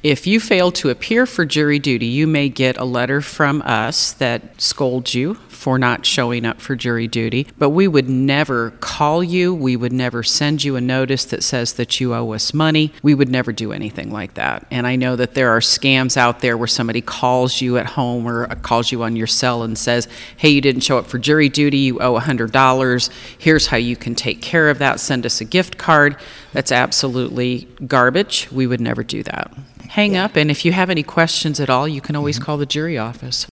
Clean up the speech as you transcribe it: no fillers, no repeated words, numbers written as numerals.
If you fail to appear for jury duty, you may get a letter from us that scolds you for not showing up for jury duty, but we would never call you. We would never send you a notice that says that you owe us money. We would never do anything like that. And I know that there are scams out there where somebody calls you at home or calls you on your cell and says, hey, you didn't show up for jury duty, you owe $100. Here's how you can take care of that. Send us a gift card. That's absolutely garbage. We would never do that. Hang up, and if you have any questions at all, you can always call the jury office.